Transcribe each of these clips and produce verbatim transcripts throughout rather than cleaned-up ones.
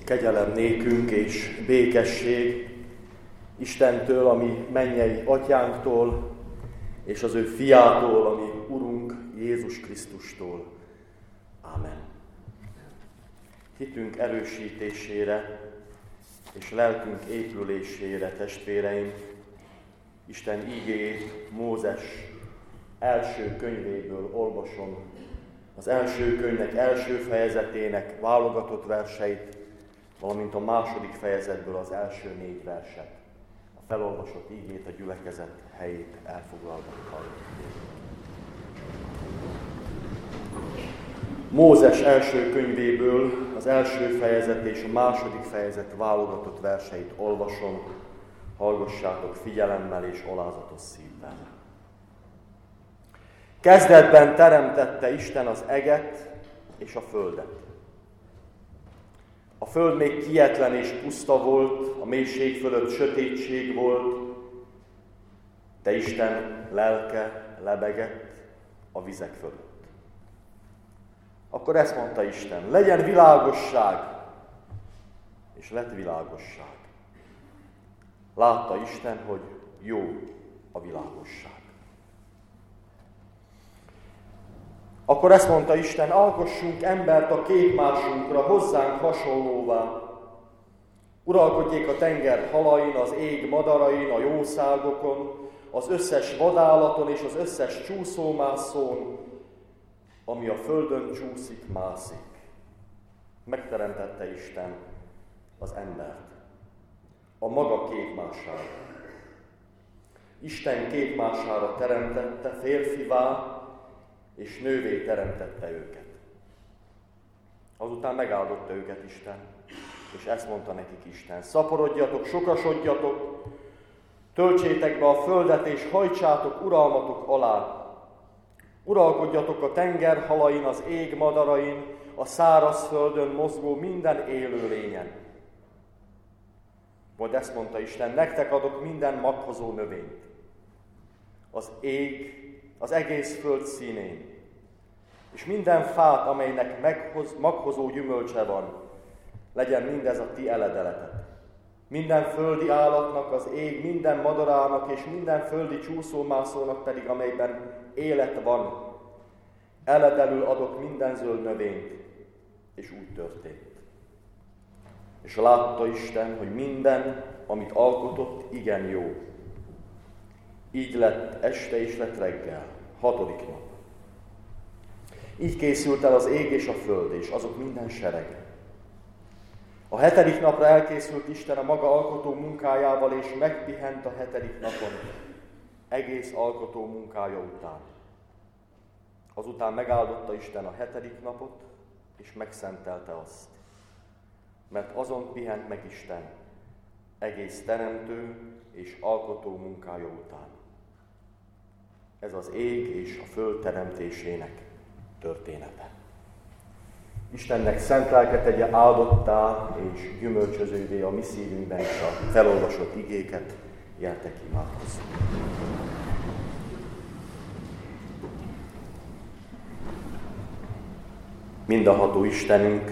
Kegyelem nékünk és békesség Istentől, ami mennyei atyánktól, és az ő fiától, ami Urunk Jézus Krisztustól. Ámen. Hitünk erősítésére és lelkünk épülésére, testvéreim, Isten ígéjét Mózes első könyvéből olvasom, az első könyvnek első fejezetének válogatott verseit, valamint a második fejezetből az első négy verset. A felolvasott ígét a gyülekezet helyét elfoglalva halljuk. Mózes első könyvéből az első fejezet és a második fejezet válogatott verseit olvasom, hallgassátok figyelemmel és alázatos szívvel. Kezdetben teremtette Isten az eget és a földet. A föld még kietlen és puszta volt, a mélység fölött sötétség volt, de Isten lelke lebegett a vizek fölött. Akkor ezt mondta Isten, legyen világosság, és lett világosság. Látta Isten, hogy jó a világosság. Akkor ezt mondta Isten, alkossunk embert a képmásunkra, hozzánk hasonlóvá. Uralkodjék a tenger halain, az ég madarain, a jószágokon, az összes vadállaton és az összes csúszómászón, ami a földön csúszik, mászik. Megteremtette Isten az embert a maga képmására. Isten képmására teremtette, férfivá és nővé teremtette őket. Azután megáldotta őket Isten, és ezt mondta nekik Isten: szaporodjatok, sokasodjatok, töltsétek be a földet, és hajtsátok uralmatok alá. Uralkodjatok a tenger halain, az ég madarain, a száraz földön mozgó minden élőlényen. Majd ezt mondta Isten, nektek adok minden maghozó növényt. Az ég, az egész föld színén, és minden fát, amelynek meghoz, maghozó gyümölcse van, legyen mindez a ti eledeletek. Minden földi állatnak, az ég minden madarának, és minden földi csúszómászónak pedig, amelyben élet van, eledelül adok minden zöld növényt, és úgy történt. És látta Isten, hogy minden, amit alkotott, igen jó. Így lett este és lett reggel, hatodik nap. Így készült el az ég és a föld, és azok minden sereg. A hetedik napra elkészült Isten a maga alkotó munkájával, és megpihent a hetedik napon, egész alkotó munkája után. Azután megáldotta Isten a hetedik napot, és megszentelte azt. Mert azon pihent meg Isten, egész teremtő és alkotó munkája után. Ez az ég és a föld teremtésének története. Istennek szent lelke tegye áldottá és gyümölcsözővé a mi szívünkben is a felolvasott igéket, gyertek imádkozzunk. Mindenható Istenünk,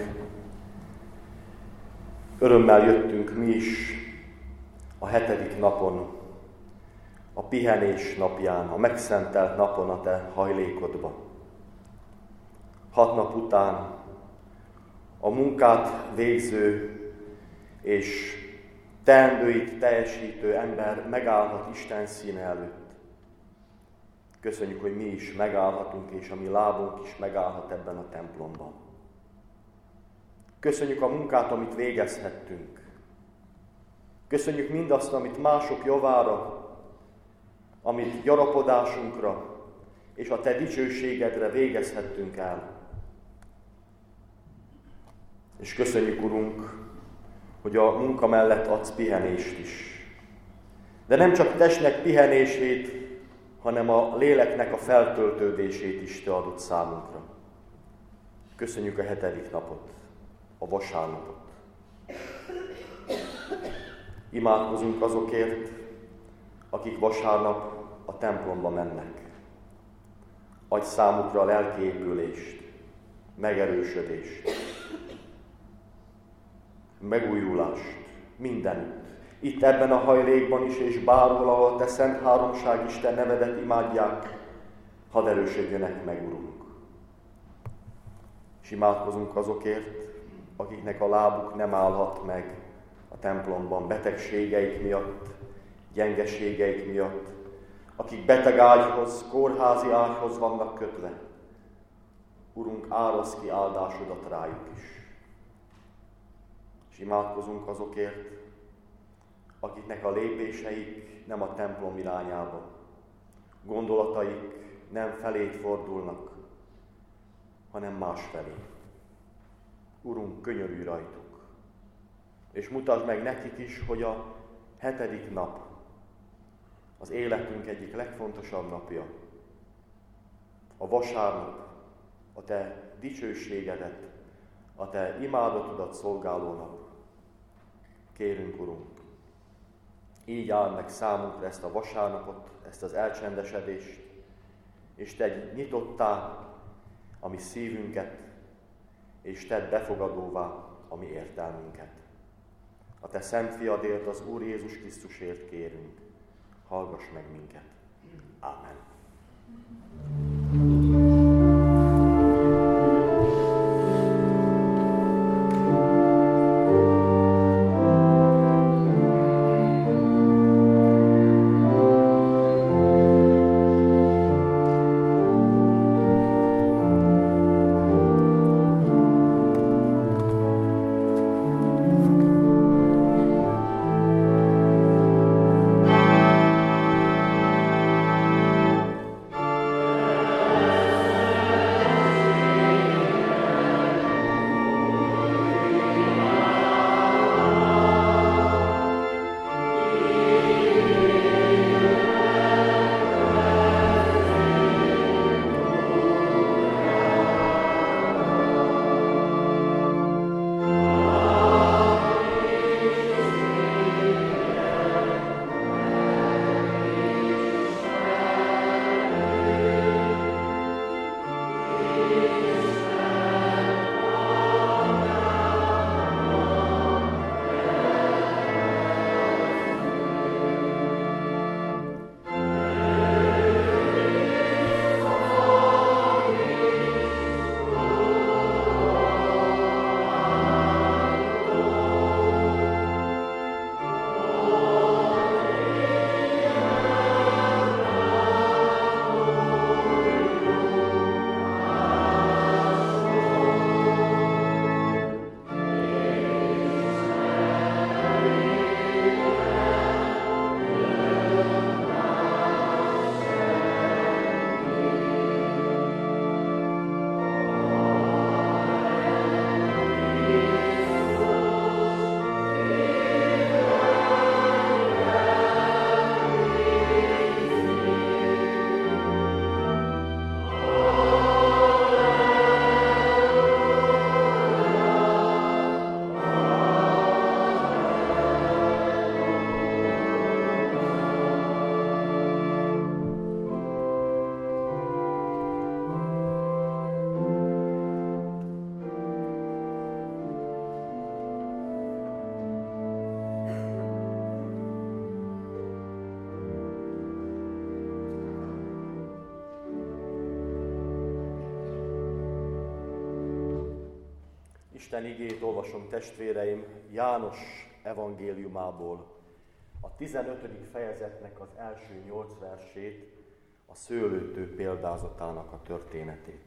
örömmel jöttünk mi is a hetedik napon, a pihenés napján, a megszentelt napon a te hajlékodba. Hat nap után a munkát végző és teendőit teljesítő ember megállhat Isten színe előtt. Köszönjük, hogy mi is megállhatunk, és a mi lábunk is megállhat ebben a templomban. Köszönjük a munkát, amit végezhettünk. Köszönjük mindazt, amit mások javára, amit gyarapodásunkra és a te dicsőségedre végezhettünk el. És köszönjük, Urunk, hogy a munka mellett adsz pihenést is. De nem csak testnek pihenését, hanem a léleknek a feltöltődését is te adott számunkra. Köszönjük a hetedik napot, a vasárnapot. Imádkozunk azokért, akik vasárnap a templomba mennek. Adj számukra a lelkiépülést, megerősödést. megújulást mindenütt. Itt ebben a hajlékban is, és bárhol, ahol te szent háromság Isten nevedet imádják, hadd erősödjönek meg, Urunk. És imádkozunk azokért, akiknek a lábuk nem állhat meg a templomban betegségeik miatt, gyengeségeik miatt, akik beteg ágyhoz, kórházi ágyhoz vannak kötve. Urunk, árasz ki áldásodat rájuk is. És imádkozunk azokért, akiknek a lépéseik nem a templom irányába, gondolataik nem felét fordulnak, hanem másfelé. Urunk, könyörülj rajtuk, és mutasd meg nekik is, hogy a hetedik nap az életünk egyik legfontosabb napja. A vasárnap a te dicsőségedet, a te imádatodat szolgáló nap. Kérünk, Urunk, így áld meg számunkra ezt a vasárnapot, ezt az elcsendesedést, és te nyitottá a mi szívünket, és tedd befogadóvá a mi értelmünket. A te szent fiadért, az Úr Jézus Krisztusért kérünk, hallgass meg minket. Ámen. Isten igét olvasom, testvéreim, János evangéliumából, a tizenötödik fejezetnek az első nyolc versét, a szőlőtő példázatának a történetét.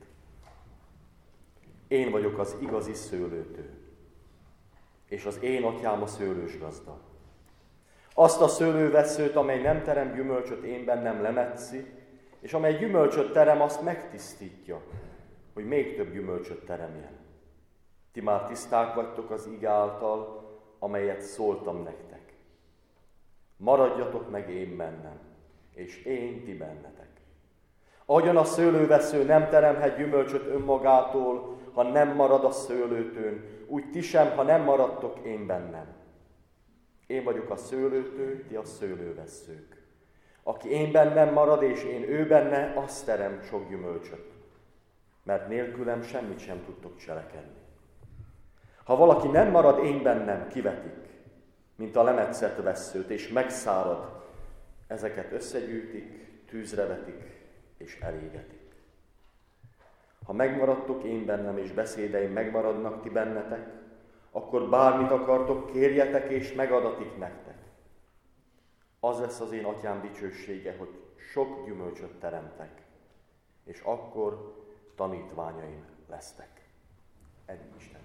Én vagyok az igazi szőlőtő, és az én atyám a szőlősgazda. Azt a szőlővesszőt, amely nem terem gyümölcsöt, én bennem lemetszi, és amely gyümölcsöt terem, azt megtisztítja, hogy még több gyümölcsöt teremjen. Ti már tiszták vagytok az ige által, amelyet szóltam nektek. Maradjatok meg én bennem, és én ti bennetek. Ahogyan a szőlővesző nem teremhet gyümölcsöt önmagától, ha nem marad a szőlőtőn, úgy ti sem, ha nem maradtok én bennem. Én vagyok a szőlőtő, ti a szőlővesszők. Aki én bennem marad, és én ő benne, az terem sok gyümölcsöt, mert nélkülem semmit sem tudtok cselekedni. Ha valaki nem marad én bennem, kivetik, mint a lemetszett vesszőt, és megszárad. Ezeket összegyűjtik, tűzre vetik, és elégetik. Ha megmaradtok én bennem, és beszédeim megmaradnak ti bennetek, akkor bármit akartok, kérjetek, és megadatik nektek. Az lesz az én atyám dicsősége, hogy sok gyümölcsöt teremtek, és akkor tanítványaim lesztek. Ennyi Isten.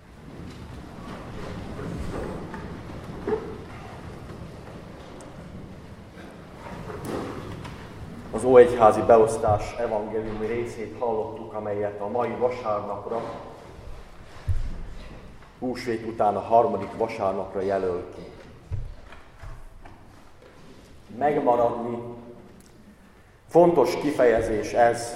Az óegyházi beosztás evangéliumi részét hallottuk, amelyet a mai vasárnapra, húsvét után a harmadik vasárnapra jelöl ki. Megmaradni. Fontos kifejezés ez.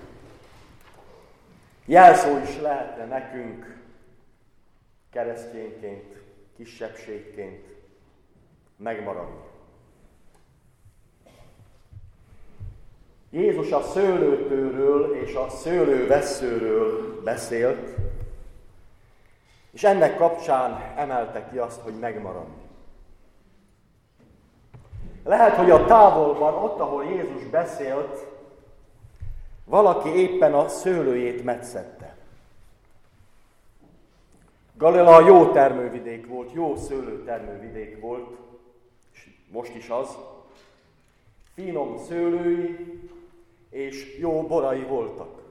Jelszó is lehetne nekünk keresztényként, kisebbségként megmaradni. Jézus a szőlőtőről és a szőlővesszőről beszélt, és ennek kapcsán emelte ki azt, hogy megmaradni. Lehet, hogy a távolban, ott, ahol Jézus beszélt, valaki éppen a szőlőjét metszette. Galilea jó termővidék volt, jó szőlőtermővidék volt, és most is az. Finom szőlői és jó borai voltak.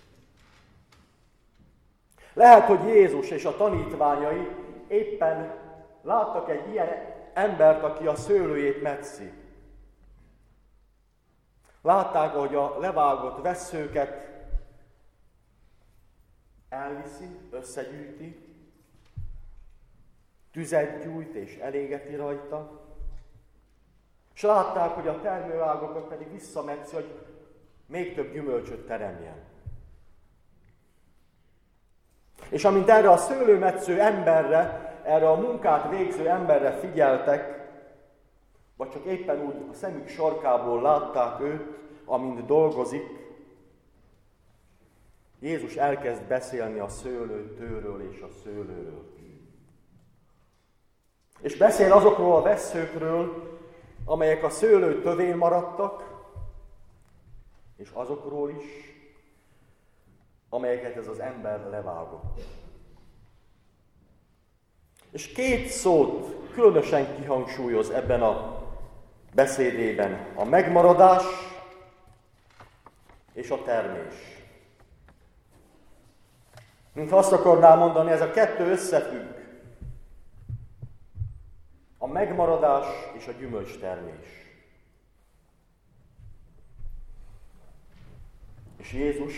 Lehet, hogy Jézus és a tanítványai éppen láttak egy ilyen embert, aki a szőlőjét metszi. Látták, hogy a levágott vesszőket elviszi, összegyűjti, tüzet gyújt és elégeti rajta, és látták, hogy a termőágokat pedig visszametszi, hogy még több gyümölcsöt teremjen. És amint erre a szőlőmetsző emberre, erre a munkát végző emberre figyeltek, vagy csak éppen úgy a szemük sarkából látták őt, amint dolgozik, Jézus elkezd beszélni a szőlőtőről és a szőlőről. És beszél azokról a vesszőkről, amelyek a szőlő tövén maradtak, és azokról is, amelyeket ez az ember levágott. És két szót különösen kihangsúlyoz ebben a beszédében: a megmaradás és a termés. Mintha azt akarná mondani, ez a kettő összefügg. A megmaradás és a gyümölcstermés. És Jézus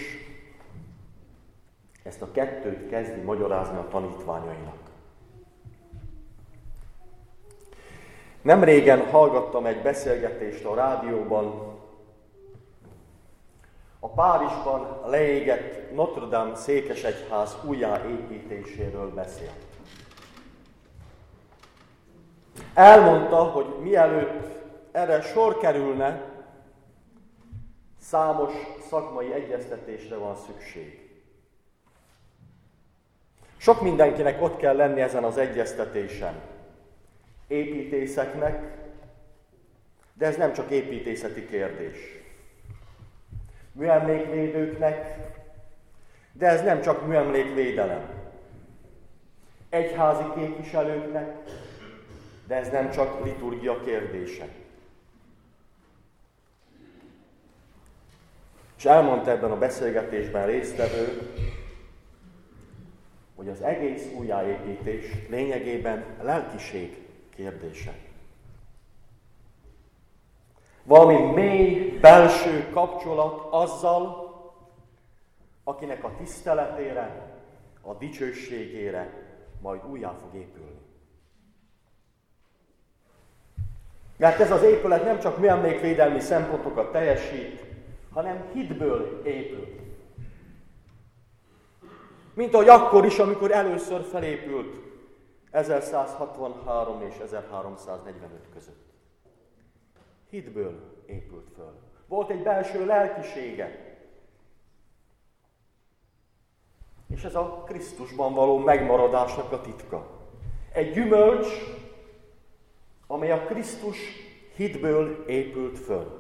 ezt a kettőt kezdi magyarázni a tanítványainak. Nemrégen hallgattam egy beszélgetést a rádióban. A Párizsban leégett Notre Dame székesegyház újjáépítéséről beszélt. Elmondta, hogy mielőtt erre sor kerülne, számos szakmai egyeztetésre van szükség. Sok mindenkinek ott kell lenni ezen az egyeztetésen. Építészeknek, de ez nem csak építészeti kérdés. Műemlékvédőknek, de ez nem csak műemlékvédelem. Egyházi képviselőknek, de ez nem csak liturgia kérdése. És elmondta ebben a beszélgetésben résztvevő, hogy az egész újjáépítés lényegében lelkiség kérdése. Valami mély, belső kapcsolat azzal, akinek a tiszteletére, a dicsőségére majd újjá fog épülni. Mert ez az épület nem csak műemlékvédelmi szempontokat teljesít, hanem hitből épül. Mint ahogy akkor is, amikor először felépült ezerszázhatvanhárom és ezerháromszáznegyvenöt között. Hitből épült föl. Volt egy belső lelkisége. És ez a Krisztusban való megmaradásnak a titka. Egy gyümölcs, amely a Krisztus hitből épült föl.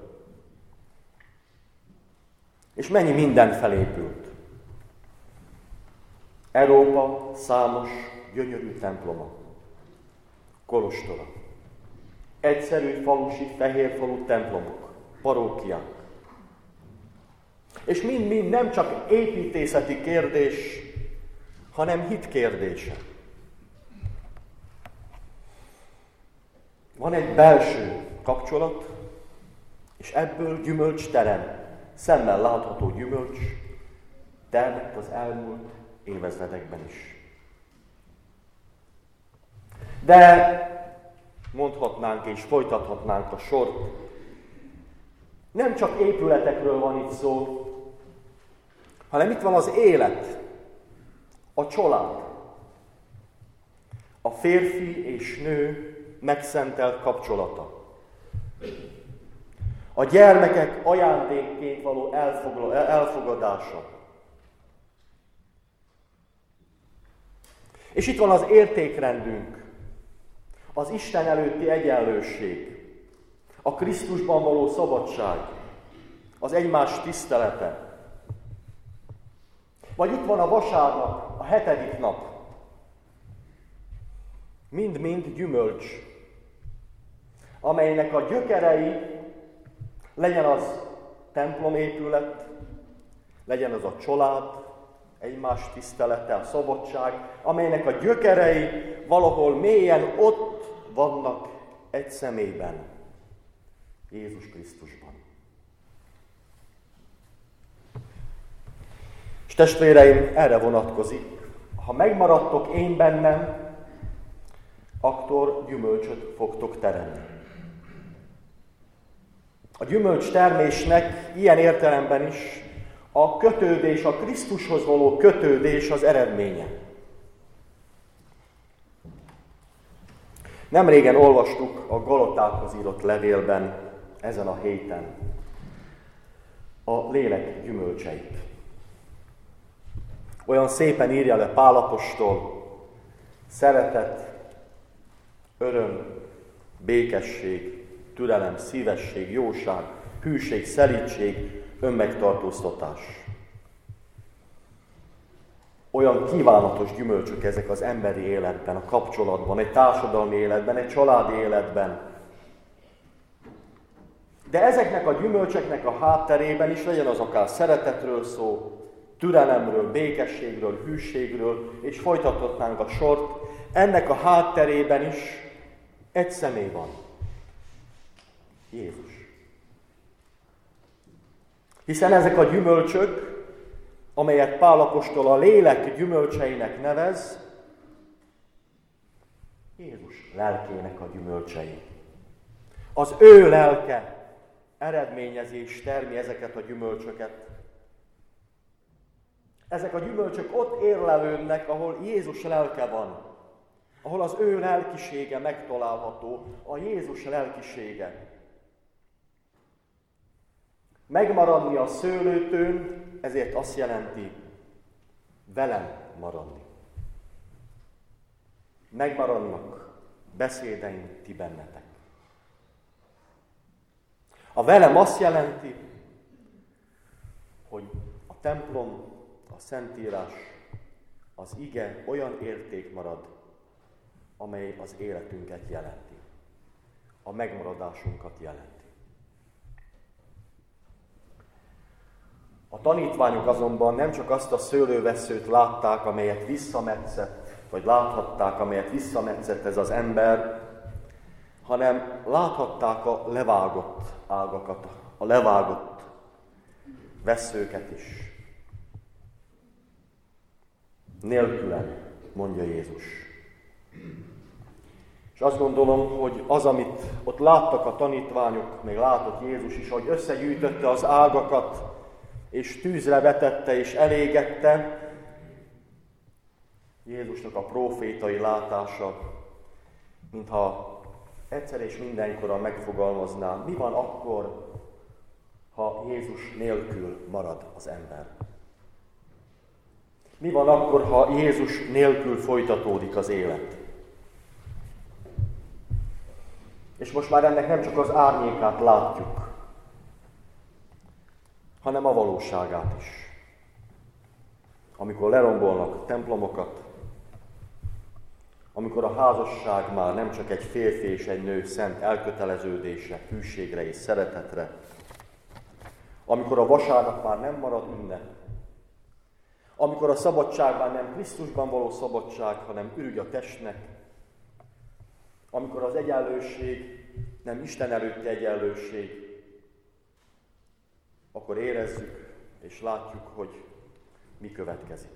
És mennyi minden felépült. Európa számos gyönyörű temploma, kolostora, egyszerű falusi, fehérfalú templomok, parókiák. És mind-mind nem csak építészeti kérdés, hanem hit kérdése. Van egy belső kapcsolat, és ebből gyümölcs terem, szemmel látható gyümölcs termett az elmúlt évezredekben is. De mondhatnánk és folytathatnánk a sort. Nem csak épületekről van itt szó, hanem itt van az élet, a család, a férfi és nő megszentelt kapcsolata, a gyermekek ajándékként való elfogadása. És itt van az értékrendünk, az Isten előtti egyenlőség, a Krisztusban való szabadság, az egymás tisztelete. Vagy itt van a vasárnap, a hetedik nap. Mind-mind gyümölcs, amelynek a gyökerei, legyen az templomépület, legyen az a család, egymás tisztelete, a szabadság, amelynek a gyökerei valahol mélyen ott vannak egy személyben, Jézus Krisztusban. És testvéreim, erre vonatkozik, ha megmaradtok én bennem, akkor gyümölcsöt fogtok teremni. A gyümölcs termésnek ilyen értelemben is a kötődés, a Krisztushoz való kötődés az eredménye. Nemrégen olvastuk a Galatákhoz írott levélben ezen a héten a lélek gyümölcseit. Olyan szépen írja le Pál apostol: szeretet, öröm, békesség, türelem, szívesség, jóság, hűség, szelídség, önmegtartóztatás. Olyan kívánatos gyümölcsök ezek az emberi életben, a kapcsolatban, egy társadalmi életben, egy családi életben. De ezeknek a gyümölcseknek a hátterében is, legyen az akár szeretetről szó, türelemről, békességről, hűségről, és folytathatnánk a sort, ennek a hátterében is egy személy van. Jézus. Hiszen ezek a gyümölcsök, amelyet Pál apostol a lélek gyümölcseinek nevez, Jézus lelkének a gyümölcsei. Az ő lelke eredményezi és termi ezeket a gyümölcsöket. Ezek a gyümölcsök ott érlelődnek, ahol Jézus lelke van, ahol az ő lelkisége megtalálható, a Jézus lelkisége. Megmaradni a szőlőtőn, ezért azt jelenti, velem maradni. Megmaradnak beszédeim ti bennetek. A velem azt jelenti, hogy a templom, a Szentírás, az ige olyan érték marad, amely az életünket jelenti. A megmaradásunkat jelenti. A tanítványok azonban nem csak azt a szőlővesszőt látták, amelyet visszametszett, vagy láthatták, amelyet visszametszett ez az ember, hanem láthatták a levágott ágakat, a levágott vesszőket is. Nélkülem, mondja Jézus. És azt gondolom, hogy az, amit ott láttak a tanítványok, még látott Jézus is, hogy összegyűjtötte az ágakat, és tűzre vetette és elégette, Jézusnak a prófétai látása, mintha egyszer és mindenkorra megfogalmazná, mi van akkor, ha Jézus nélkül marad az ember. Mi van akkor, ha Jézus nélkül folytatódik az élet? És most már ennek nem csak az árnyékát látjuk, hanem a valóságát is. Amikor lerombolnak templomokat, amikor a házasság már nem csak egy férfi és egy nő szent elköteleződése, hűségre és szeretetre, amikor a vasárnap már nem marad ünnep, amikor a szabadság már nem Krisztusban való szabadság, hanem ürügy a testnek, amikor az egyenlőség nem Isten előtti egyenlőség, akkor érezzük és látjuk, hogy mi következik.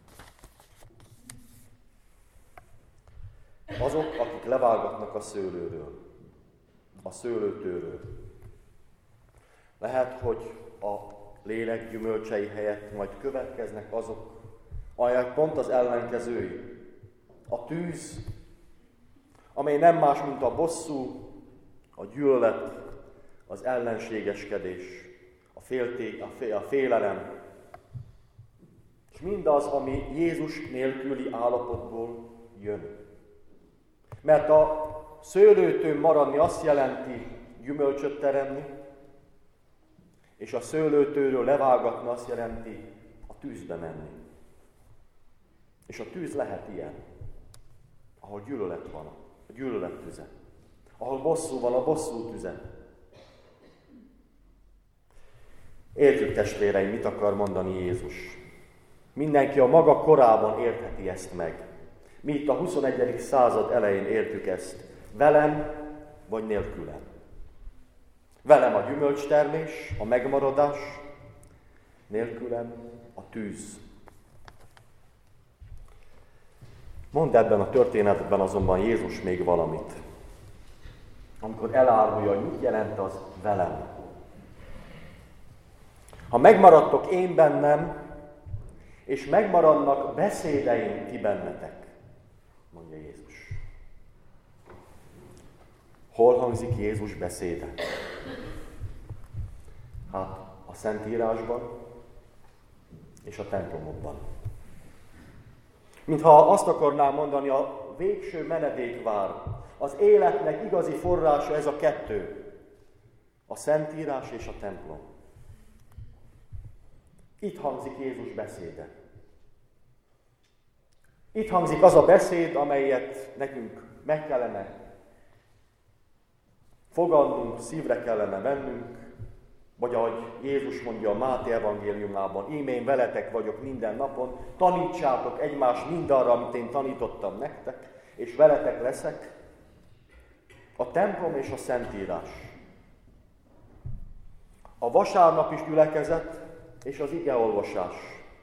Azok, akik levágatnak a szőlőről, a szőlőtőről. Lehet, hogy a lélek gyümölcsei helyett majd következnek azok, amelyek pont az ellenkezői. A tűz, amely nem más, mint a bosszú, a gyűlölet, az ellenségeskedés, a, félté, a, fé, a félelem, és mindaz, ami Jézus nélküli állapotból jön. Mert a szőlőtőn maradni azt jelenti gyümölcsöt teremni, és a szőlőtőről levágatni azt jelenti a tűzbe menni. És a tűz lehet ilyen, ahol gyűlölet van, a gyűlölet tüze. Ahol bosszú van, a bosszú tüze. Értjük, testvéreim, mit akar mondani Jézus. Mindenki a maga korában értheti ezt meg. Mi itt a huszonegyedik század elején értük ezt. Velem vagy nélkülem. Velem a gyümölcstermés, a megmaradás, nélkülem a tűz. Mond ebben a történetben azonban Jézus még valamit. Amikor elárulja, hogy mit jelent az velem. Ha megmaradtok én bennem, és megmaradnak beszédeim ti bennetek, mondja Jézus. Hol hangzik Jézus beszéde? Hát a Szentírásban és a templomokban. Mintha azt akarnám mondani, a végső menedékvár, az életnek igazi forrása ez a kettő, a Szentírás és a templom. Itt hangzik Jézus beszéde. Itt hangzik az a beszéd, amelyet nekünk meg kellene fogadnunk, szívre kellene vennünk, vagy ahogy Jézus mondja a Máté evangéliumában, íme én veletek vagyok minden napon, tanítsátok egymást mindarra, amit én tanítottam nektek, és veletek leszek. A templom és a Szentírás. A vasárnap is gyülekezet, és az igeolvasás.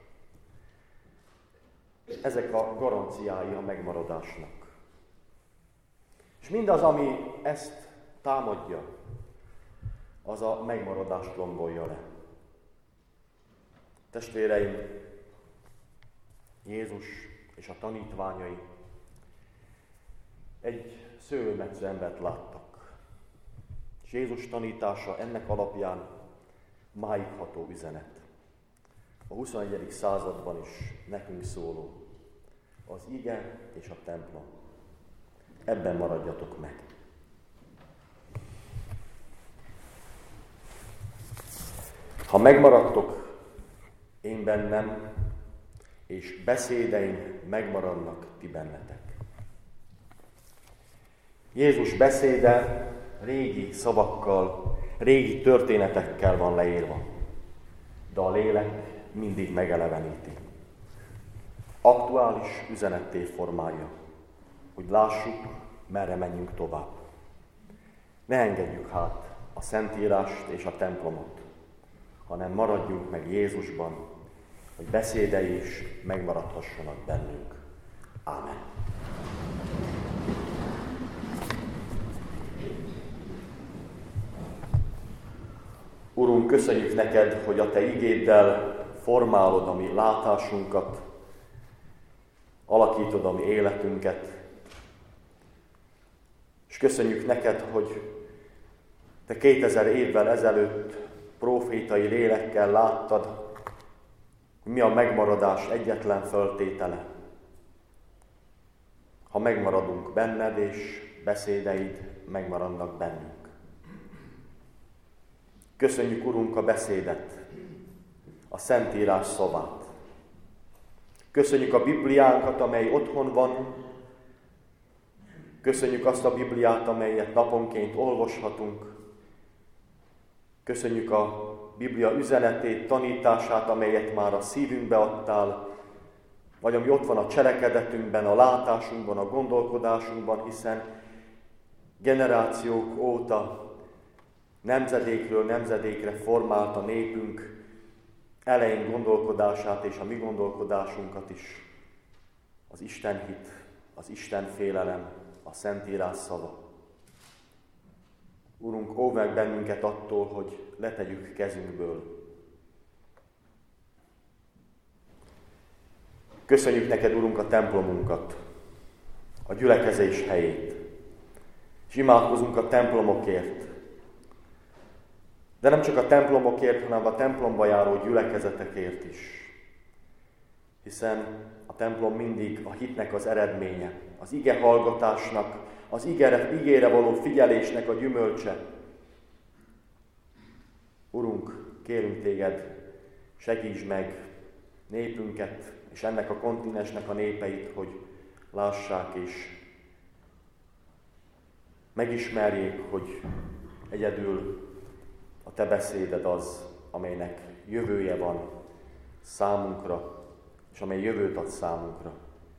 Ezek a garanciái a megmaradásnak. És mindaz, ami ezt támadja, az a megmaradást lombolja le. Testvéreim, Jézus és a tanítványai egy szőlőmetsző embert láttak. És Jézus tanítása ennek alapján máig ható üzenet. A huszonegyedik században is nekünk szóló. Az ige és a templom. Ebben maradjatok meg. Ha megmaradtok én bennem, és beszédeim megmaradnak ti bennetek. Jézus beszéde régi szavakkal, régi történetekkel van leírva, de a lélek mindig megeleveníti. Aktuális üzenetté formálja, hogy lássuk, merre menjünk tovább. Ne engedjük hát a Szentírást és a templomot, hanem maradjunk meg Jézusban, hogy beszédei is megmaradhassanak bennünk. Ámen. Urunk, köszönjük neked, hogy a te igéddel formálod a mi látásunkat, alakítod a mi életünket, és köszönjük neked, hogy te kétezer évvel ezelőtt prófétai lélekkel láttad, mi a megmaradás egyetlen föltétele. Ha megmaradunk benned, és beszédeid megmaradnak bennünk. Köszönjük, Urunk, a beszédet, a Szentírás szavát. Köszönjük a Bibliánkat, amely otthon van. Köszönjük azt a Bibliát, amelyet naponként olvashatunk. Köszönjük a Biblia üzenetét, tanítását, amelyet már a szívünkbe adtál, vagy ami ott van a cselekedetünkben, a látásunkban, a gondolkodásunkban, hiszen generációk óta nemzedékről nemzedékre formált a népünk elején gondolkodását és a mi gondolkodásunkat is. Az Istenhit, az Isten félelem, a Szentírás szava. Urunk, óvj meg bennünket attól, hogy letegyük kezünkből. Köszönjük neked, Urunk, a templomunkat, a gyülekezés helyét, és imádkozunk a templomokért. De nem csak a templomokért, hanem a templomba járó gyülekezetekért is. Hiszen a templom mindig a hitnek az eredménye, az ige hallgatásnak, az igére, igére való figyelésnek a gyümölcse. Urunk, kérünk téged, segíts meg népünket, és ennek a kontinensnek a népeit, hogy lássák és megismerjék, hogy egyedül a te beszéded az, amelynek jövője van számunkra, és amely jövőt ad számunkra.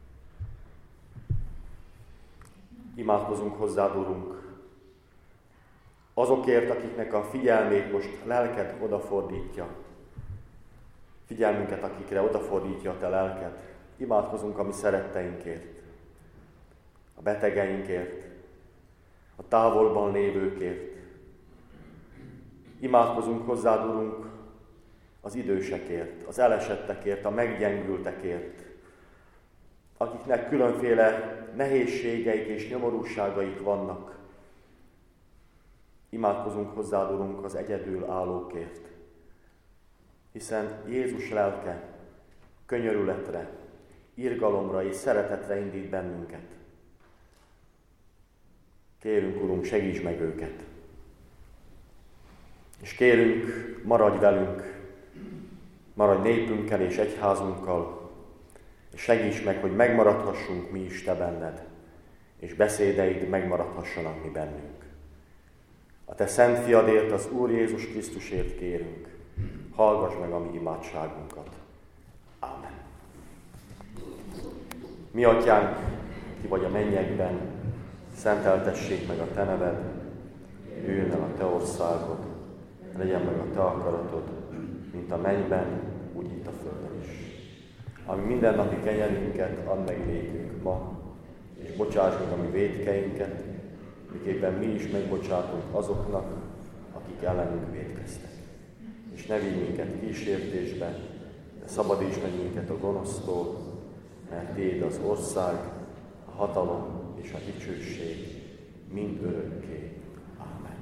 Imádkozunk hozzád, Urunk, azokért, akiknek a figyelmét most lelked odafordítja, figyelmünket, akikre odafordítja a te lelked. Imádkozunk a mi szeretteinkért, a betegeinkért, a távolban lévőkért. Imádkozunk hozzád, Urunk, az idősekért, az elesettekért, a meggyengültekért, akiknek különféle nehézségeik és nyomorúságaik vannak. Imádkozunk hozzád, Urunk, az egyedül állókért, hiszen Jézus lelke könyörületre, irgalomra és szeretetre indít bennünket. Kérünk, Urunk, segíts meg őket! És kérünk, maradj velünk, maradj népünkkel és egyházunkkal, és segíts meg, hogy megmaradhassunk mi is te benned, és beszédeid megmaradhassanak mi bennünk. A te szent fiadért, az Úr Jézus Krisztusért kérünk, hallgass meg a mi imádságunkat. Ámen. Mi atyánk, ki vagy a mennyekben, szenteltessék meg a te neved, jöjjön el a te országod, legyen meg a te akaratod, mint a mennyben, úgy itt a földön is. Ami mindennapi kenyerünket add meg nékünk ma, és bocsáss meg a mi vétkeinket, miképpen mi is megbocsátunk azoknak, akik ellenünk vétkeztek. És ne vigy minket kísértésbe, de szabadíts meg minket a gonosztól, mert tiéd az ország, a hatalom és a dicsőség mind örökké. Ámen.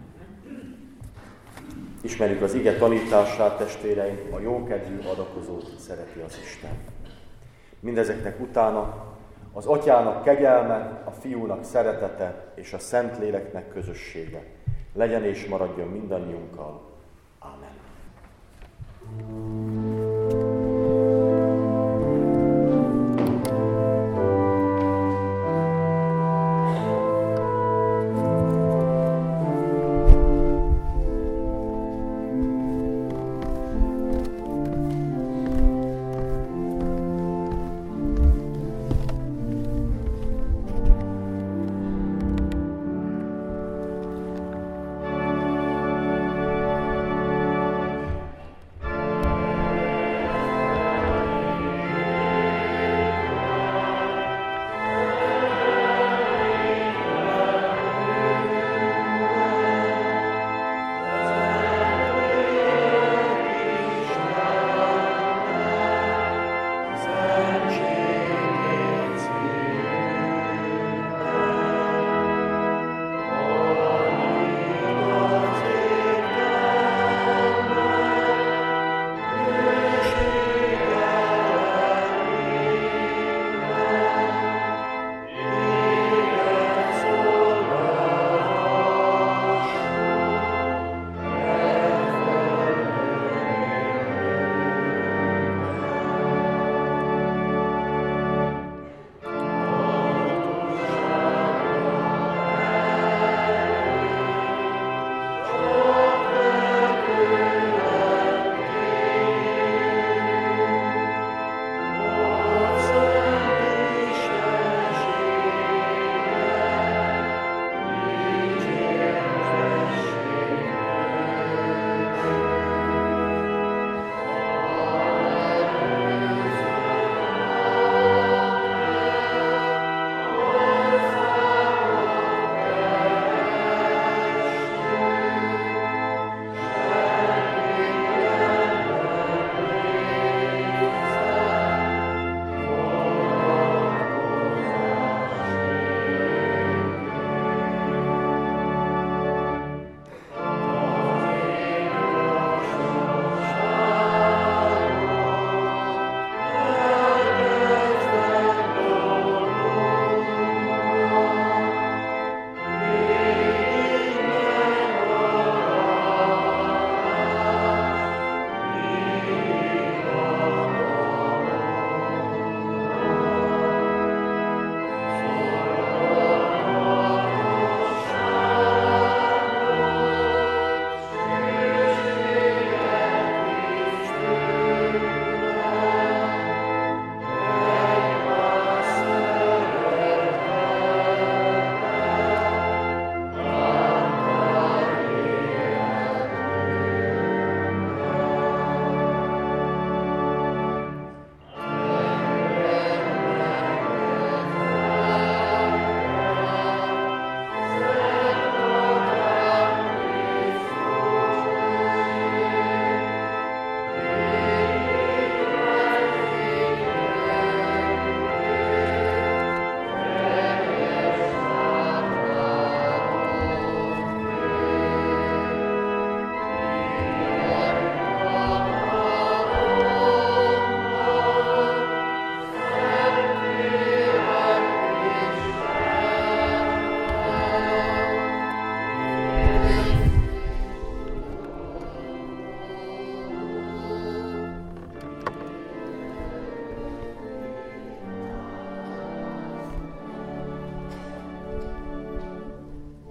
Ismerjük az ige tanítását, testvéreim, a jókedvű adakozót szereti az Isten. Mindezeknek utána az Atyának kegyelme, a Fiúnak szeretete és a Szentléleknek közössége legyen és maradjon mindannyiunkkal. Ámen.